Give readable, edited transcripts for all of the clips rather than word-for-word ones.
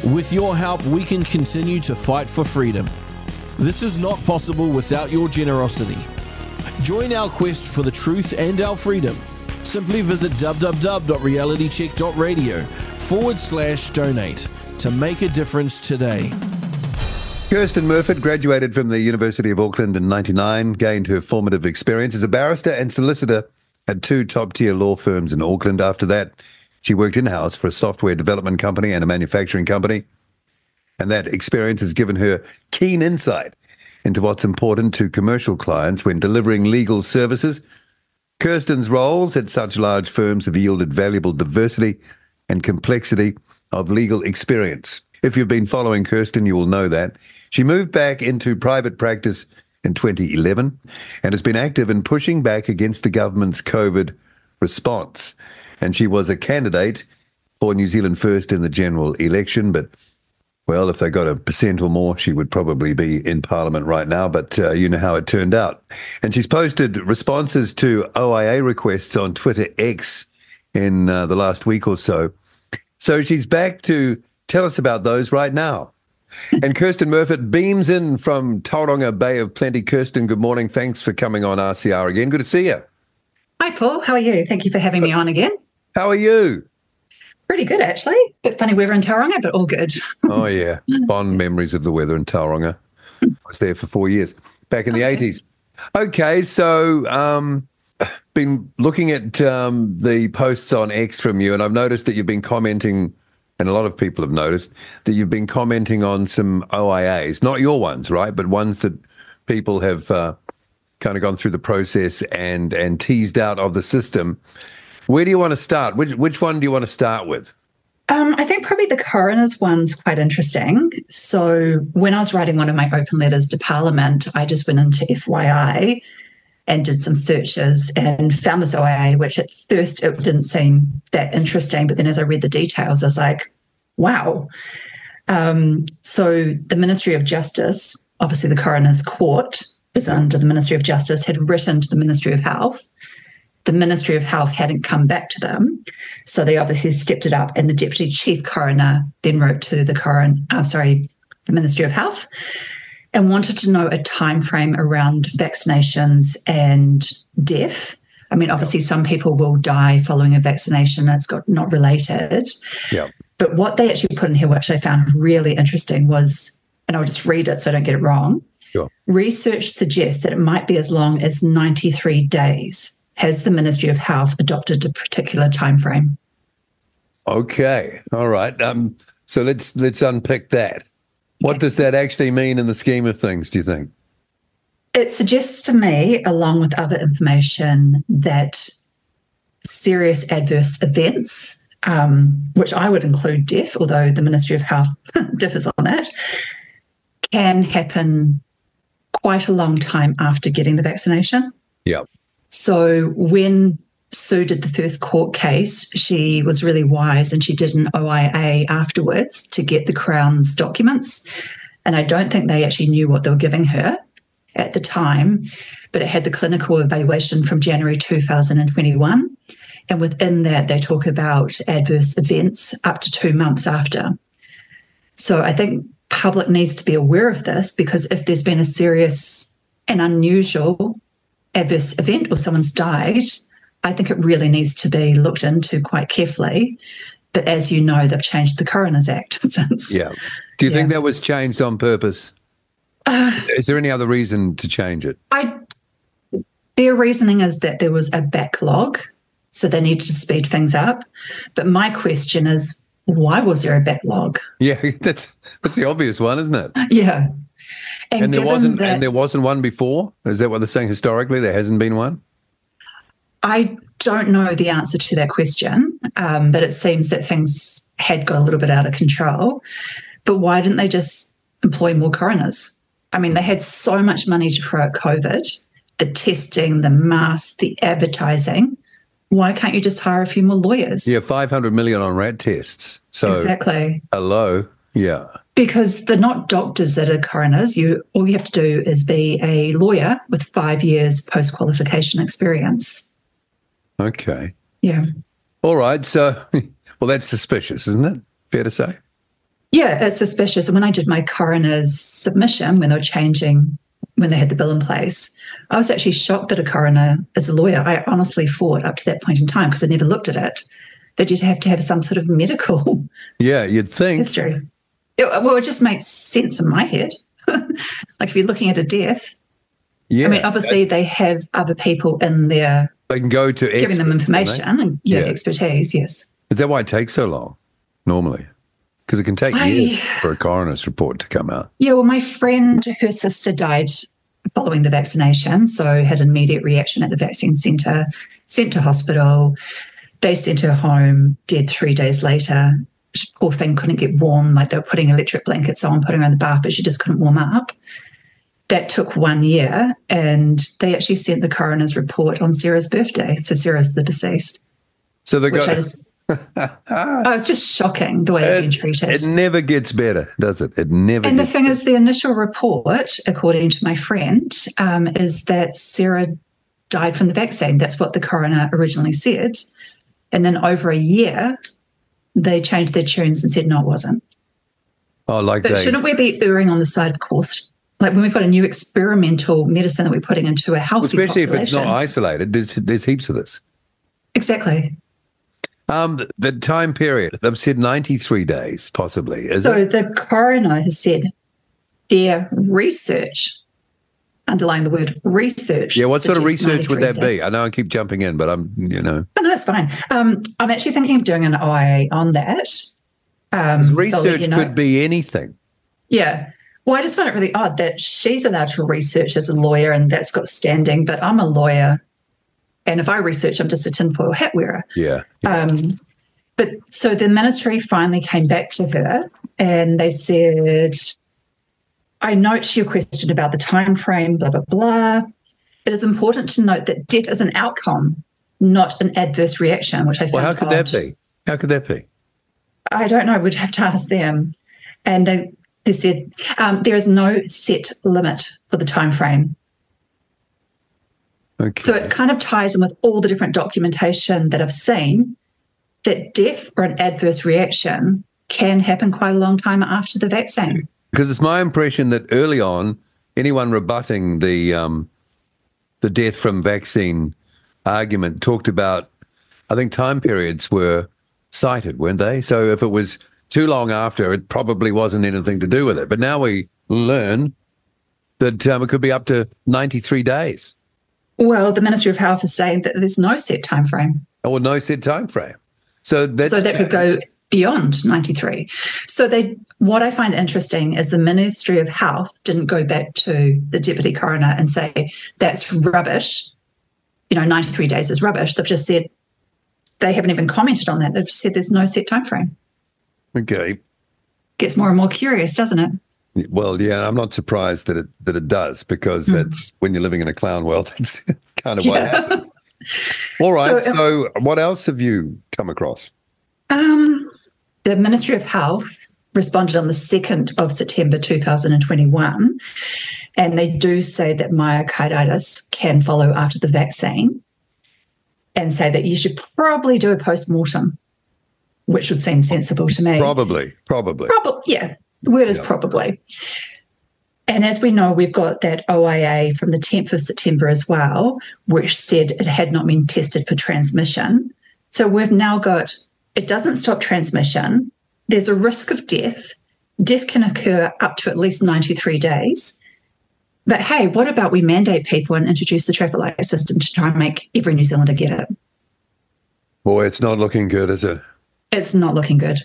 With your help, we can continue to fight for freedom. This is not possible without your generosity. Join our quest for the truth and our freedom. Simply visit www.realitycheck.radio/donate to make a difference today. Kirsten Murfitt graduated from the University of Auckland in 1999, gained her formative experience as a barrister and solicitor at 2 top-tier law firms in Auckland. After that, she worked in-house for a software development company and a manufacturing company. And that experience has given her keen insight into what's important to commercial clients when delivering legal services. Kirsten's roles at such large firms have yielded valuable diversity and complexity of legal experience. If you've been following Kirsten, you will know that. She moved back into private practice in 2011 and has been active in pushing back against the government's COVID response. And she was a candidate for New Zealand First in the general election, but well, if they got 1% or more, she would probably be in Parliament right now, but you know how it turned out. And she's posted responses to OIA requests on Twitter X in the last week or so. So she's back to tell us about those right now. And Kirsten Murfitt beams in from Tauranga Bay of Plenty. Kirsten, good morning. Thanks for coming on RCR again. Good to see you. Hi, Paul. How are you? Thank you for having me on again. How are you? Pretty good, actually. Bit funny weather in Tauranga, but all good. Oh, yeah. Fond memories of the weather in Tauranga. I was there for 4 years, back in the 80s. Okay, so been looking at the posts on X from you, and I've noticed that you've been commenting, and a lot of people have noticed, that you've been commenting on some OIAs. Not your ones, right, but ones that people have kind of gone through the process and teased out of the system. Where do you want to start? Which one do you want to start with? I think probably the coroner's one's quite interesting. So when I was writing one of my open letters to Parliament, I just went into FYI and did some searches and found this OIA, which at first it didn't seem that interesting. But then as I read the details, I was like, wow. So the Ministry of Justice, obviously the coroner's court is under the Ministry of Justice, had written to the Ministry of Health. The Ministry of Health hadn't come back to them, so they obviously stepped it up, and the Deputy Chief Coroner then wrote to the Ministry of Health and wanted to know a time frame around vaccinations and death. I mean, obviously some people will die following a vaccination, it's not related. Yeah. But what they actually put in here, which I found really interesting, was, and I'll just read it so I don't get it wrong. Sure. Research suggests that it might be as long as 93 days. Has the Ministry of Health adopted a particular time frame? Okay, all right. So let's unpick that. What does that actually mean in the scheme of things, do you think? It suggests to me, along with other information, that serious adverse events, which I would include death, although the Ministry of Health differs on that, can happen quite a long time after getting the vaccination. Yeah. So when Sue did the first court case, she was really wise and she did an OIA afterwards to get the Crown's documents. And I don't think they actually knew what they were giving her at the time, but it had the clinical evaluation from January 2021. And within that, they talk about adverse events up to 2 months after. So I think public needs to be aware of this, because if there's been a serious and unusual adverse event or someone's died, I think it really needs to be looked into quite carefully. But as you know, they've changed the Coroner's Act since. Yeah. Do you think that was changed on purpose? Is there any other reason to change it? Their reasoning is that there was a backlog, so they needed to speed things up. But my question is, why was there a backlog? Yeah, that's the obvious one, isn't it? Yeah. And there wasn't one before? Is that what they're saying historically? There hasn't been one? I don't know the answer to that question, but it seems that things had got a little bit out of control. But why didn't they just employ more coroners? I mean, they had so much money to throw at COVID, the testing, the masks, the advertising. Why can't you just hire a few more lawyers? Yeah, 500 million on rat tests. So exactly. Hello. Yeah. Because they're not doctors that are coroners. All you have to do is be a lawyer with 5 years post-qualification experience. Okay. Yeah. All right. So, well, that's suspicious, isn't it? Fair to say? Yeah, it's suspicious. And when I did my coroner's submission, when they had the bill in place, I was actually shocked that a coroner is a lawyer. I honestly thought up to that point in time, because I never looked at it, that you'd have to have some sort of medical You'd think. history. It just makes sense in my head. Like if you're looking at a death, Yeah. I mean, obviously they have other people in there They can go to giving them experts, information don't and expertise, yes. they? Is that why it takes so long, normally? Because it can take years for a coroner's report to come out. Yeah, well, my friend, her sister died following the vaccination, so had an immediate reaction at the vaccine centre, sent to hospital. They sent her home, dead 3 days later. Poor thing couldn't get warm, like they were putting electric blankets on, putting her in the bath, but she just couldn't warm up. That took 1 year, and they actually sent the coroner's report on Sarah's birthday. So Sarah's the deceased. So they Which got. it's just shocking the way they've been treated. It never gets better, does it? It never. And the gets thing better. is, the initial report, according to my friend, is that Sarah died from the vaccine. That's what the coroner originally said. And then over a year, they changed their tunes and said, no, it wasn't. Oh, like But shouldn't we be erring on the side of caution? Like when we've got a new experimental medicine that we're putting into a healthy especially population. if it's not isolated. There's heaps of this. Exactly. The time period, they've said 93 days, possibly. Is So it? the coroner has said their research, underlying the word research. Yeah, what sort of suggests research would that 93 be? days. I know I keep jumping in, but I'm. Oh, no, that's fine. I'm actually thinking of doing an OIA on that. Research could be anything. Yeah. Well, I just find it really odd that she's allowed to research as a lawyer and that's got standing, but I'm a lawyer. And if I research, I'm just a tinfoil hat wearer. Yeah. But so the ministry finally came back to her and they said, I note your question about the time frame, blah, blah, blah. It is important to note that death is an outcome, not an adverse reaction, which I found Well, how could odd. that be? How could that be? I don't know. We'd have to ask them. And they said there is no set limit for the time frame. Okay. So it kind of ties in with all the different documentation that I've seen that death or an adverse reaction can happen quite a long time after the vaccine. Because it's my impression that early on, anyone rebutting the death from vaccine argument talked about, I think time periods were cited, weren't they? So if it was too long after, it probably wasn't anything to do with it. But now we learn that it could be up to 93 days. Well, the Ministry of Health is saying that there's no set time frame. Or no set time frame. So that could go beyond 93. So what I find interesting is the Ministry of Health didn't go back to the Deputy Coroner and say, that's rubbish. 93 days is rubbish. They've just said, they haven't even commented on that. They've just said there's no set time frame. Okay. Gets more and more curious, doesn't it? Well, yeah, I'm not surprised that it does, because that's when you're living in a clown world. It's kind of what happens. All right. So what else have you come across? The Ministry of Health responded on the 2nd of September 2021, and they do say that myocarditis can follow after the vaccine, and say that you should probably do a post-mortem, which would seem sensible to me. Probably. Yeah, the word is probably. And as we know, we've got that OIA from the 10th of September as well, which said it had not been tested for transmission. So we've now got, it doesn't stop transmission. There's a risk of death. Death can occur up to at least 93 days. But hey, what about we mandate people and introduce the traffic light system to try and make every New Zealander get it? Boy, it's not looking good, is it? It's not looking good.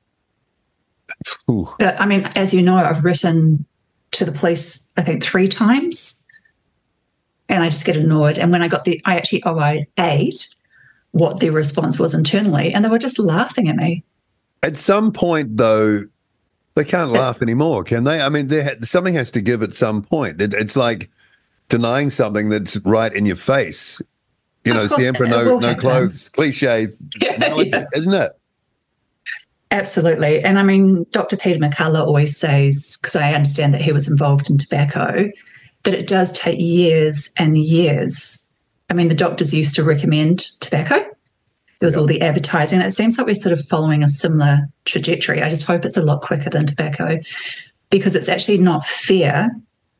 Ooh. But I mean, as you know, I've written to the police, I think 3 times, and I just get annoyed. And when I actually OIA'd what their response was internally, and they were just laughing at me. At some point, though, they can't laugh anymore, can they? I mean, something has to give at some point. It's like denying something that's right in your face. It's the emperor, no clothes, cliche, isn't it? Absolutely. And I mean, Dr. Peter McCullough always says, because I understand that he was involved in tobacco, that it does take years and years. I mean, the doctors used to recommend tobacco, There was all the advertising. It seems like we're sort of following a similar trajectory. I just hope it's a lot quicker than tobacco, because it's actually not fair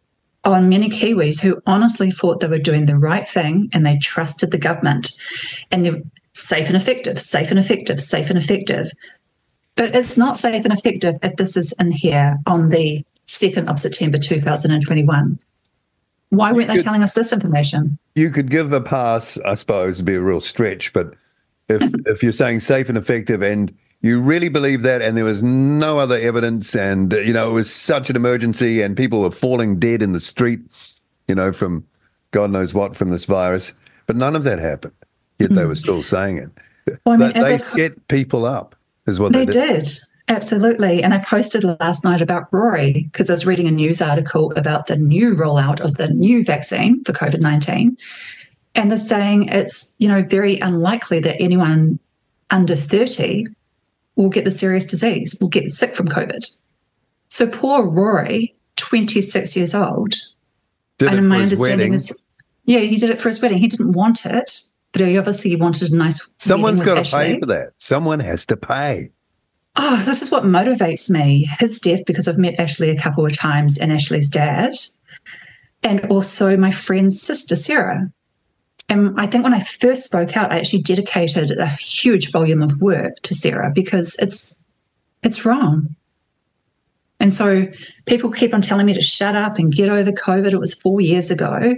on many Kiwis who honestly thought they were doing the right thing and they trusted the government and they're safe and effective, safe and effective, safe and effective. But it's not safe and effective if this is in here on the 2nd of September 2021. Why weren't they telling us this information? You could give a pass, I suppose, it'd be a real stretch, but if you're saying safe and effective and you really believe that and there was no other evidence and, it was such an emergency and people were falling dead in the street, from God knows what, from this virus, but none of that happened, yet they were still saying it. Well, they set people up, is what they did. They did, absolutely. And I posted last night about Rory because I was reading a news article about the new rollout of the new vaccine for COVID-19. And they're saying it's, very unlikely that anyone under 30 will get the serious disease, will get sick from COVID. So poor Rory, 26 years old. Did it for his wedding. Yeah, he did it for his wedding. He didn't want it, but he obviously wanted a nice Someone's wedding with got to Ashley. pay for that. Someone has to pay. Oh, this is what motivates me. His death, because I've met Ashley a couple of times, and Ashley's dad, and also my friend's sister, Sarah. And I think when I first spoke out, I actually dedicated a huge volume of work to Sarah because it's wrong. And so people keep on telling me to shut up and get over COVID. It was 4 years ago.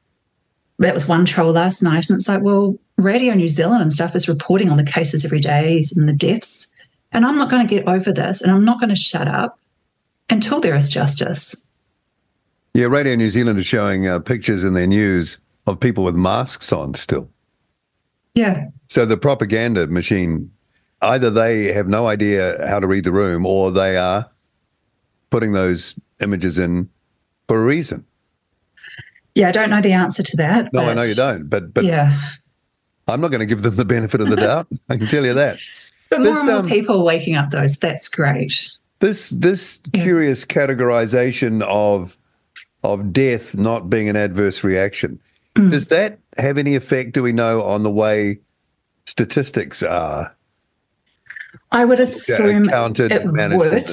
That was one troll last night. And it's like, well, Radio New Zealand and stuff is reporting on the cases every day and the deaths. And I'm not going to get over this, and I'm not going to shut up until there is justice. Yeah, Radio New Zealand is showing pictures in their news of people with masks on still. Yeah. So the propaganda machine, either they have no idea how to read the room or they are putting those images in for a reason. Yeah, I don't know the answer to that. No, I know you don't, but yeah. I'm not going to give them the benefit of the doubt. I can tell you that. But more and more people waking up, though, so that's great. This curious categorization of death not being an adverse reaction, does that have any effect, do we know, on the way statistics are? I would assume counted, it managed.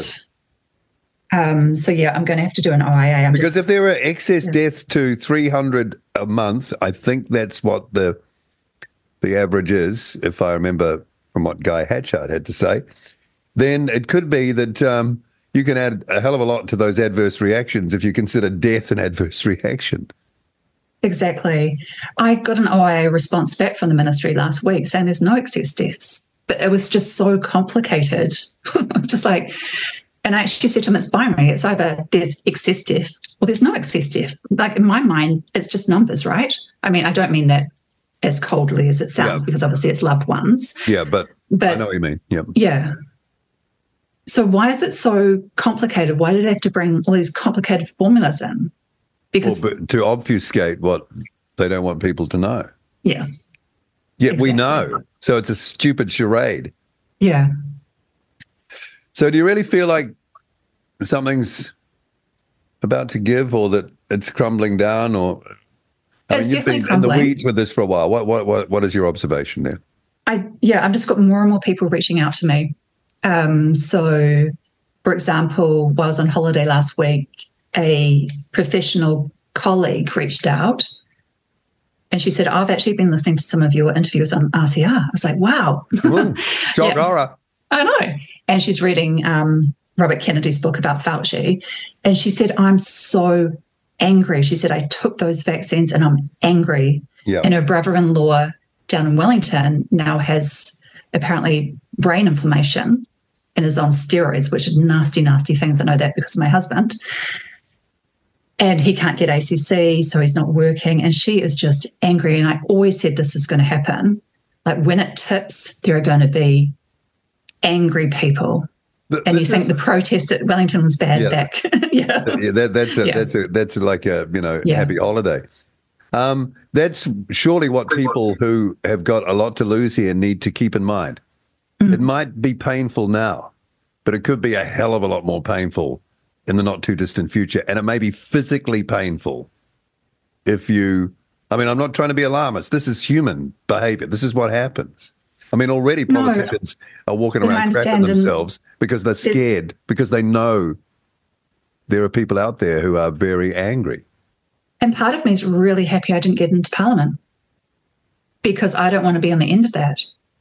So, yeah, I'm going to have to do an OIA. Because if there are excess deaths to 300 a month, I think that's what the average is, if I remember from what Guy Hatchard had to say, then it could be that you can add a hell of a lot to those adverse reactions if you consider death an adverse reaction. Exactly. I got an OIA response back from the ministry last week saying there's no excess deaths, but it was just so complicated. It's just like, and I actually said to him, it's binary. It's either there's excess death or there's no excess death. Like in my mind, it's just numbers, right? I mean, I don't mean that as coldly as it sounds because obviously it's loved ones. Yeah, but I know what you mean. Yeah. Yeah. So why is it so complicated? Why do they have to bring all these complicated formulas in? Because to obfuscate what they don't want people to know. Yeah. Yet exactly. we know. So it's a stupid charade. Yeah. So do you really feel like something's about to give or that it's crumbling down or... It's you've definitely been crumbling. in the weeds with this for a while. What is your observation there? I've just got more and more people reaching out to me. So, for example, while I was on holiday last week, a professional colleague reached out and she said, I've actually been listening to some of your interviews on RCR. I was like, wow. Shock horror. I know. And she's reading Robert Kennedy's book about Fauci. And she said, I'm so angry. She said, I took those vaccines and I'm angry. Yeah. And her brother-in-law down in Wellington now has apparently brain inflammation and is on steroids, which are nasty, nasty things. I know that because of my husband. And he can't get ACC, so he's not working. And she is just angry. And I always said this is going to happen. Like when it tips, there are going to be angry people. And you think the protest at Wellington was bad back. Yeah. That's like a happy holiday. That's surely what people who have got a lot to lose here need to keep in mind. It might be painful now, but it could be a hell of a lot more painful in the not too distant future. And it may be physically painful if you, I'm not trying to be alarmist. This is human behavior. This is what happens. I mean, already politicians are walking around crapping themselves because they're scared, because they know there are people out there who are very angry. And part of me is really happy I didn't get into Parliament because I don't want to be on the end of that.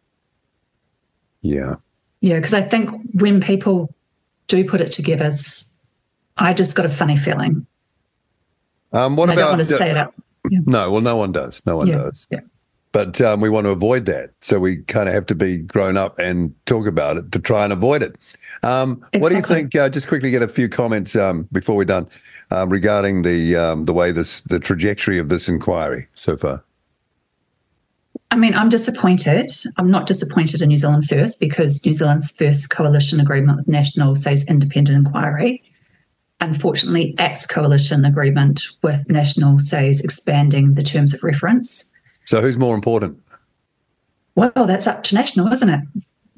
Yeah. Yeah, because I think when people do put it together, I just got a funny feeling. What about? I don't want to say it out. Yeah. No, well, no one does. No one does. Yeah. But we want to avoid that. So we kind of have to be grown up and talk about it to try and avoid it. Exactly. What do you think? Just quickly get a few comments before we're done regarding the way the trajectory of this inquiry so far. I mean, I'm disappointed. I'm not disappointed in New Zealand First because New Zealand's first coalition agreement with National says independent inquiry. Unfortunately, ACT's coalition agreement with National says expanding the terms of reference. So who's more important? Well, that's up to National, isn't it?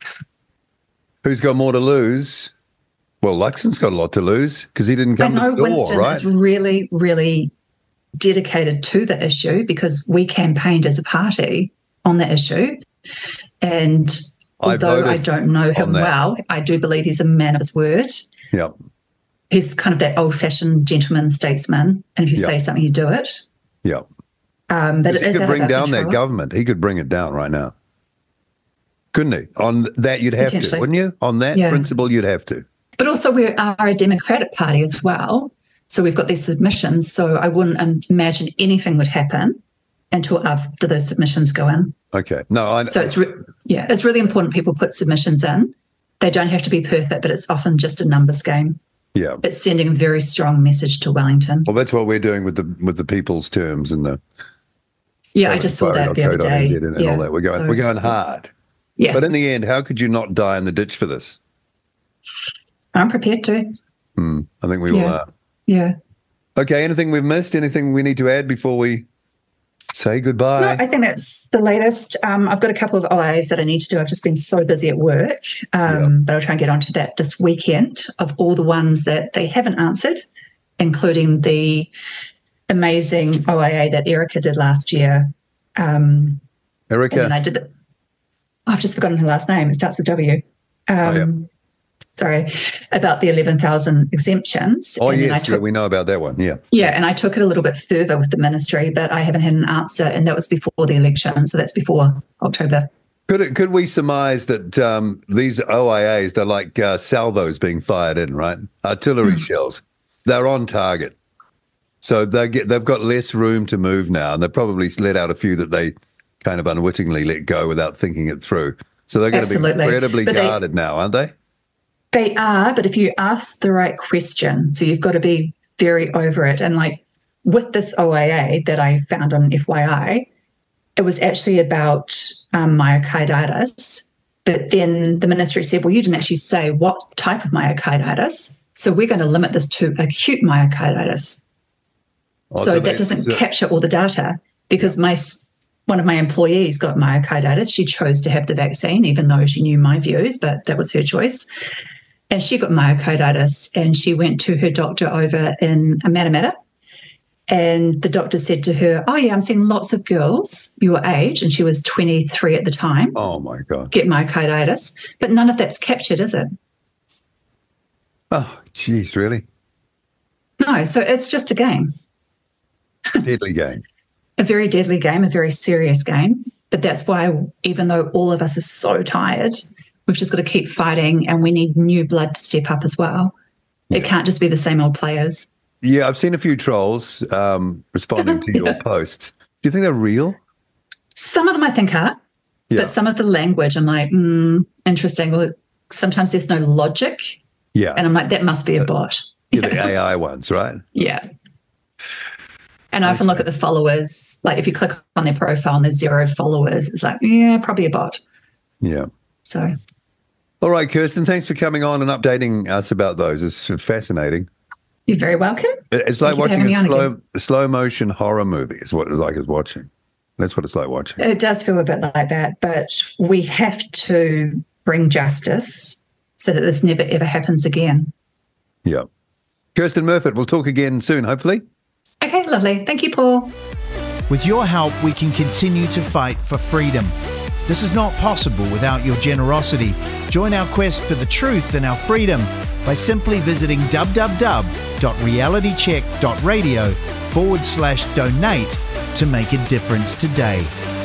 Who's got more to lose? Well, Luxon's got a lot to lose because he didn't come to the door, Winston right? is really, really dedicated to the issue because we campaigned as a party on the issue. And although I don't know him well, I do believe he's a man of his word. Yeah. He's kind of that old-fashioned gentleman statesman. And if you say something, you do it. Yeah. But it he is could bring down control. that government. He could bring it down right now. Couldn't he? On that, you'd have to, wouldn't you? On that principle, you'd have to. But also, we are a Democratic Party as well. So we've got these submissions. So I wouldn't imagine anything would happen until after those submissions go in. Okay. No, So it's really important people put submissions in. They don't have to be perfect, but it's often just a numbers game. Yeah. It's sending a very strong message to Wellington. Well, that's what we're doing with the people's terms and the. Yeah, I just saw that the other day. And all that. We're going hard. Yeah. But in the end, how could you not die in the ditch for this? I'm prepared to. I think we all are. Yeah. Okay, anything we've missed? Anything we need to add before we say goodbye? No, I think that's the latest. I've got a couple of OAs that I need to do. I've just been so busy at work, but I'll try and get onto that this weekend of all the ones that they haven't answered, including the amazing OIA that Erica did last year. Erica? And I did it. I've just forgotten her last name. It starts with W. Sorry, about the 11,000 exemptions. Oh, yes, we know about that one, yeah. Yeah, and I took it a little bit further with the ministry, but I haven't had an answer, and that was before the election, so that's before October. Could we surmise that these OIAs, they're like salvos being fired in, right? Artillery shells. They're on target. So they've got less room to move now, and they've probably let out a few that they kind of unwittingly let go without thinking it through. So they're going to be incredibly guarded now, aren't they? They are, but if you ask the right question, so you've got to be very over it. And like with this OIA that I found on FYI, it was actually about myocarditis. But then the ministry said, well, you didn't actually say what type of myocarditis. So we're going to limit this to acute myocarditis. So that doesn't capture all the data because one of my employees got myocarditis. She chose to have the vaccine, even though she knew my views, but that was her choice. And she got myocarditis and she went to her doctor over in Matamata. And the doctor said to her, oh, yeah, I'm seeing lots of girls your age, and she was 23 at the time. Oh, my God. Get myocarditis. But none of that's captured, is it? Oh, geez, really? No, so it's just a game. Deadly game. A very deadly game, a very serious game. But that's why, even though all of us are so tired, we've just got to keep fighting, and we need new blood to step up as well. Yeah. It can't just be the same old players. Yeah, I've seen a few trolls responding to your posts. Do you think they're real? Some of them I think are, but some of the language I'm like, interesting. Or sometimes there's no logic. Yeah. And I'm like, that must be a bot. Yeah, the AI ones, right? Yeah. And I often look at the followers, like if you click on their profile and there's 0 followers, it's like, yeah, probably a bot. Yeah. So. All right, Kirsten, thanks for coming on and updating us about those. It's fascinating. You're very welcome. It's like watching a slow motion horror movie is what it's like as watching. That's what it's like watching. It does feel a bit like that, but we have to bring justice so that this never, ever happens again. Yeah. Kirsten Murfitt, we'll talk again soon, hopefully. Okay, lovely. Thank you, Paul. With your help, we can continue to fight for freedom. This is not possible without your generosity. Join our quest for the truth and our freedom by simply visiting www.realitycheck.radio/donate to make a difference today.